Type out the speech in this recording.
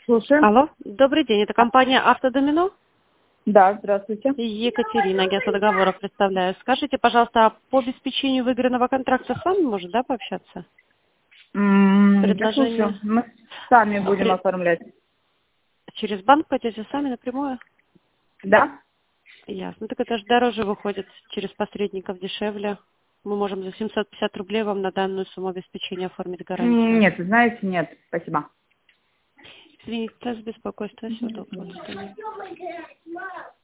Слушаю. Алло, добрый день, это компания «Автодомино». Да, здравствуйте. Екатерина, агентство договоров представляю. Скажите, пожалуйста, а по обеспечению выигранного контракта с вами может, да, пообщаться? Я слушаю. Мы сами будем оформлять. Через банк пойдете сами напрямую? Да? Ясно. Так это же дороже выходит, через посредников дешевле. Мы можем за 750 рублей вам на данную сумму обеспечения оформить гарантию. Нет, знаете, нет. Спасибо. Извините за беспокойство, всего доброго.